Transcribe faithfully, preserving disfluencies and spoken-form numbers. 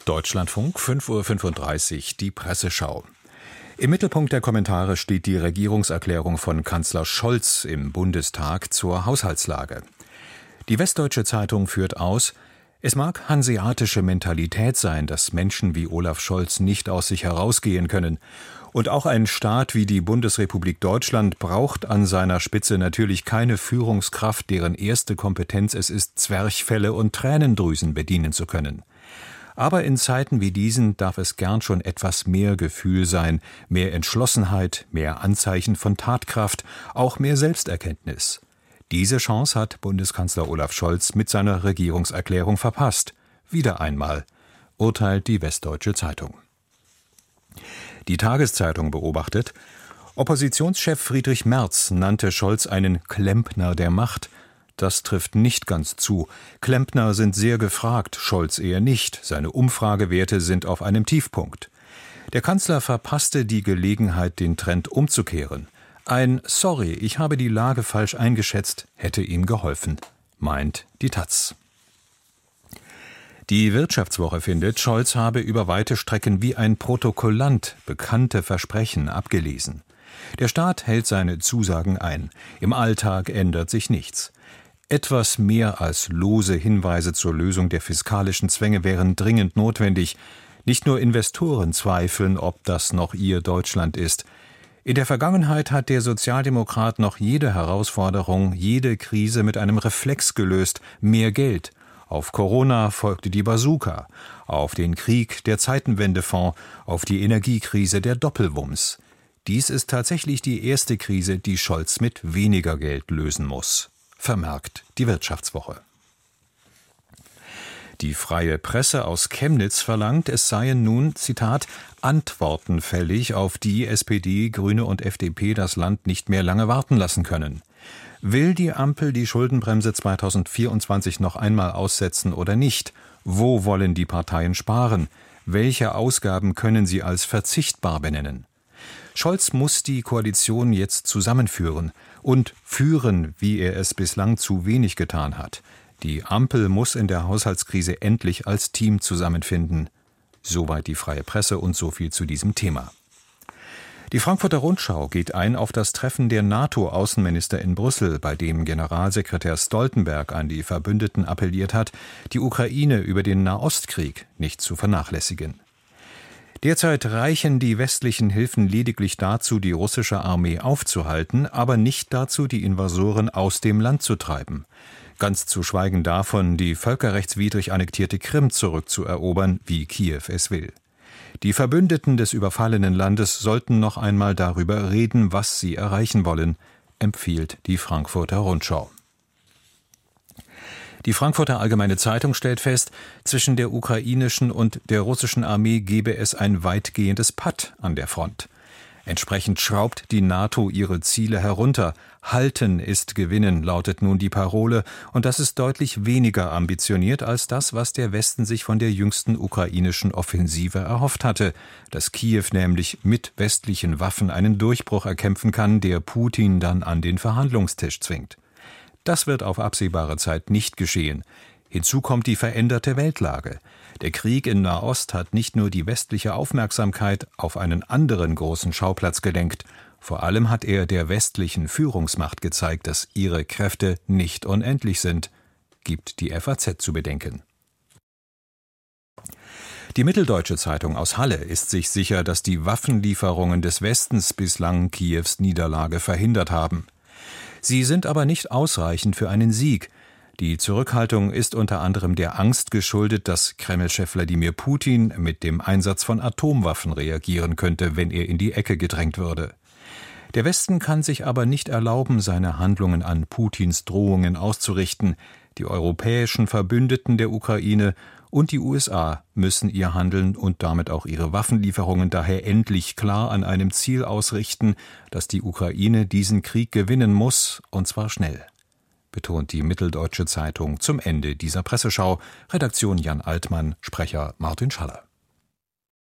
Deutschlandfunk, fünf Uhr fünfunddreißig, die Presseschau. Im Mittelpunkt der Kommentare steht die Regierungserklärung von Kanzler Scholz im Bundestag zur Haushaltslage. Die Westdeutsche Zeitung führt aus: Es mag hanseatische Mentalität sein, dass Menschen wie Olaf Scholz nicht aus sich herausgehen können. Und auch ein Staat wie die Bundesrepublik Deutschland braucht an seiner Spitze natürlich keine Führungskraft, deren erste Kompetenz es ist, Zwerchfelle und Tränendrüsen bedienen zu können. Aber in Zeiten wie diesen darf es gern schon etwas mehr Gefühl sein, mehr Entschlossenheit, mehr Anzeichen von Tatkraft, auch mehr Selbsterkenntnis. Diese Chance hat Bundeskanzler Olaf Scholz mit seiner Regierungserklärung verpasst. Wieder einmal, urteilt die Westdeutsche Zeitung. Die Tageszeitung beobachtet: Oppositionschef Friedrich Merz nannte Scholz einen Klempner der Macht. Das trifft nicht ganz zu. Klempner sind sehr gefragt, Scholz eher nicht. Seine Umfragewerte sind auf einem Tiefpunkt. Der Kanzler verpasste die Gelegenheit, den Trend umzukehren. Ein »Sorry, ich habe die Lage falsch eingeschätzt« hätte ihm geholfen, meint die Taz. Die Wirtschaftswoche findet, Scholz habe über weite Strecken wie ein Protokollant bekannte Versprechen abgelesen. Der Staat hält seine Zusagen ein. Im Alltag ändert sich nichts. Etwas mehr als lose Hinweise zur Lösung der fiskalischen Zwänge wären dringend notwendig. Nicht nur Investoren zweifeln, ob das noch ihr Deutschland ist. In der Vergangenheit hat der Sozialdemokrat noch jede Herausforderung, jede Krise mit einem Reflex gelöst: mehr Geld. Auf Corona folgte die Bazooka, auf den Krieg der Zeitenwendefonds, auf die Energiekrise der Doppelwumms. Dies ist tatsächlich die erste Krise, die Scholz mit weniger Geld lösen muss, vermerkt die Wirtschaftswoche. Die Freie Presse aus Chemnitz verlangt, es seien nun, Zitat, Antworten fällig, auf die S P D, Grüne und F D P das Land nicht mehr lange warten lassen können. Will die Ampel die Schuldenbremse zweitausendvierundzwanzig noch einmal aussetzen oder nicht? Wo wollen die Parteien sparen? Welche Ausgaben können sie als verzichtbar benennen? Scholz muss die Koalition jetzt zusammenführen und führen, wie er es bislang zu wenig getan hat. Die Ampel muss in der Haushaltskrise endlich als Team zusammenfinden. Soweit die Freie Presse und so viel zu diesem Thema. Die Frankfurter Rundschau geht ein auf das Treffen der NATO-Außenminister in Brüssel, bei dem Generalsekretär Stoltenberg an die Verbündeten appelliert hat, die Ukraine über den Nahostkrieg nicht zu vernachlässigen. Derzeit reichen die westlichen Hilfen lediglich dazu, die russische Armee aufzuhalten, aber nicht dazu, die Invasoren aus dem Land zu treiben. Ganz zu schweigen davon, die völkerrechtswidrig annektierte Krim zurückzuerobern, wie Kiew es will. Die Verbündeten des überfallenen Landes sollten noch einmal darüber reden, was sie erreichen wollen, empfiehlt die Frankfurter Rundschau. Die Frankfurter Allgemeine Zeitung stellt fest, zwischen der ukrainischen und der russischen Armee gebe es ein weitgehendes Patt an der Front. Entsprechend schraubt die NATO ihre Ziele herunter. Halten ist Gewinnen, lautet nun die Parole, und das ist deutlich weniger ambitioniert als das, was der Westen sich von der jüngsten ukrainischen Offensive erhofft hatte, dass Kiew nämlich mit westlichen Waffen einen Durchbruch erkämpfen kann, der Putin dann an den Verhandlungstisch zwingt. Das wird auf absehbare Zeit nicht geschehen. Hinzu kommt die veränderte Weltlage. Der Krieg in Nahost hat nicht nur die westliche Aufmerksamkeit auf einen anderen großen Schauplatz gelenkt, vor allem hat er der westlichen Führungsmacht gezeigt, dass ihre Kräfte nicht unendlich sind, gibt die F A Z zu bedenken. Die Mitteldeutsche Zeitung aus Halle ist sich sicher, dass die Waffenlieferungen des Westens bislang Kiews Niederlage verhindert haben. Sie sind aber nicht ausreichend für einen Sieg. Die Zurückhaltung ist unter anderem der Angst geschuldet, dass Kreml-Chef Wladimir Putin mit dem Einsatz von Atomwaffen reagieren könnte, wenn er in die Ecke gedrängt würde. Der Westen kann sich aber nicht erlauben, seine Handlungen an Putins Drohungen auszurichten. Die europäischen Verbündeten der Ukraine und die U S A müssen ihr Handeln und damit auch ihre Waffenlieferungen daher endlich klar an einem Ziel ausrichten, dass die Ukraine diesen Krieg gewinnen muss, und zwar schnell, betont die Mitteldeutsche Zeitung zum Ende dieser Presseschau. Redaktion Jan Altmann, Sprecher Martin Schaller.